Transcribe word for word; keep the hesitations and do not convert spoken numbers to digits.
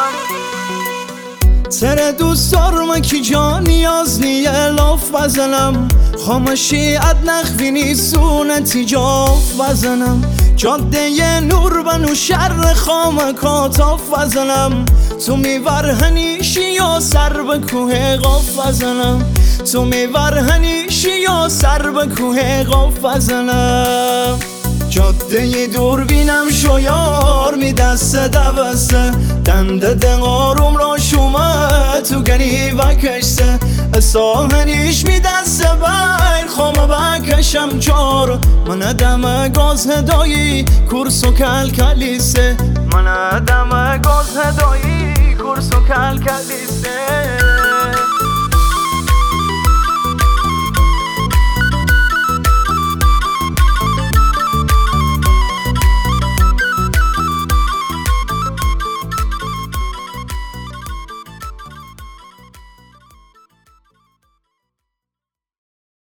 تره دوست دارم کی جا نیاز نیه لاف بزنم خامشی اد نخوینی سونتی جاف بزنم جاده نور بنو شر خامکات آف بزنم تو میور هنیشی یا سر به کوه قاف بزنم تو میور هنیشی یا سر به کوه قاف بزنم جاده دور بینم شویار می دست دوسته دنده دقاروم را شومه تو گری و کشته ساهنیش می دست بیر خامه بکشم چار من دم گاز هدایی کورس و کل کلیسه من دم گاز هدایی کورس و کل کلیسه